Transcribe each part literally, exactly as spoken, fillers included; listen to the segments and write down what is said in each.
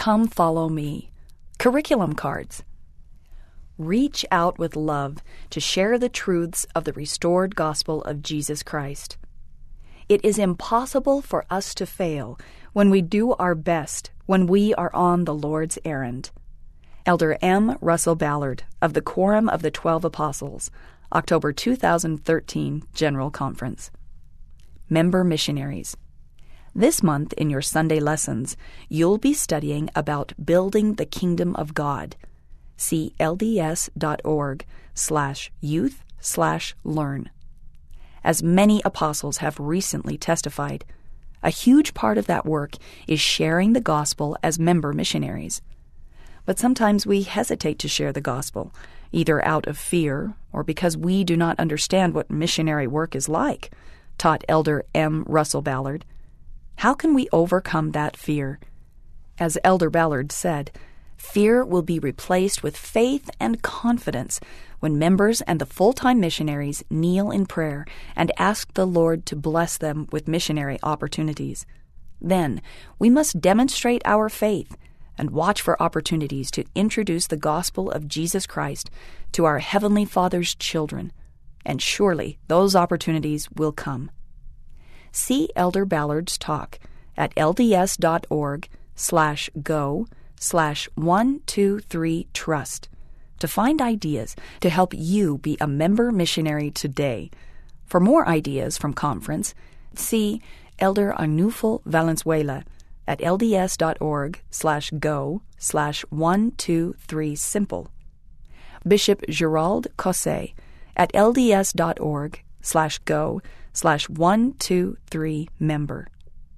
Come Follow Me, curriculum cards. Reach out with love to share the truths of the restored gospel of Jesus Christ. It is impossible for us to fail when we do our best when we are on the Lord's errand. Elder M. Russell Ballard of the Quorum of the Twelve Apostles, October two thousand thirteen General Conference. Member Missionaries. This month in your Sunday lessons, you'll be studying about building the kingdom of God. See lds.org slash youth slash learn. As many apostles have recently testified, a huge part of that work is sharing the gospel as member missionaries. But sometimes we hesitate to share the gospel, either out of fear or because we do not understand what missionary work is like, taught Elder M. Russell Ballard. How can we overcome that fear? As Elder Ballard said, fear will be replaced with faith and confidence when members and the full-time missionaries kneel in prayer and ask the Lord to bless them with missionary opportunities. Then, we must demonstrate our faith and watch for opportunities to introduce the gospel of Jesus Christ to our Heavenly Father's children, and surely those opportunities will come. See Elder Ballard's talk at lds.org slash go slash one two three trust to find ideas to help you be a member missionary today. For more ideas from conference, see Elder Arnulfo Valenzuela at lds.org slash go slash one two three simple. Bishop Gerald Cosset at lds.org slash go slash one two three member.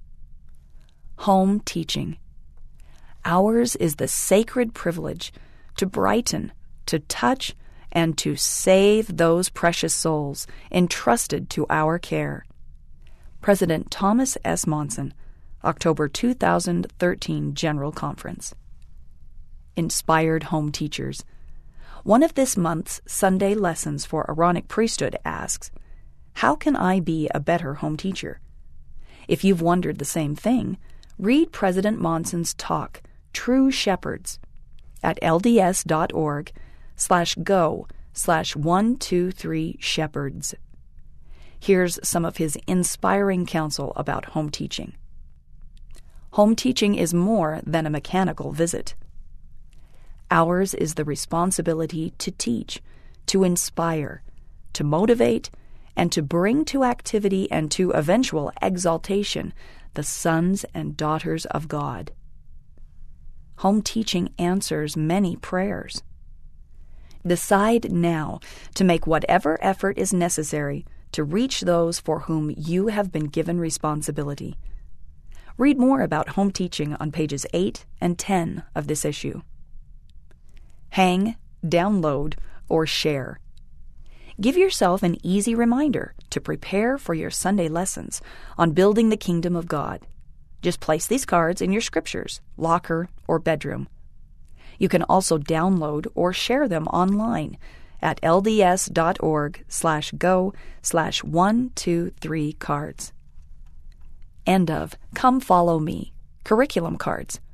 Home teaching. Ours is the sacred privilege to brighten, to touch, and to save those precious souls entrusted to our care. President Thomas S. Monson, October two thousand thirteen General Conference. Inspired Home Teachers. One of this month's Sunday lessons for Aaronic Priesthood asks, how can I be a better home teacher? If you've wondered the same thing, read President Monson's talk, True Shepherds, at lds.org slash go slash one two three shepherds. Here's some of his inspiring counsel about home teaching. Home teaching is more than a mechanical visit. Ours is the responsibility to teach, to inspire, to motivate, and to bring to activity and to eventual exaltation the sons and daughters of God. Home teaching answers many prayers. Decide now to make whatever effort is necessary to reach those for whom you have been given responsibility. Read more about home teaching on pages eight and ten of this issue. Hang, download, or share. Give yourself an easy reminder to prepare for your Sunday lessons on building the kingdom of God. Just place these cards in your scriptures, locker, or bedroom. You can also download or share them online at lds.org slash go slash one two three cards. End of Come Follow Me, curriculum cards.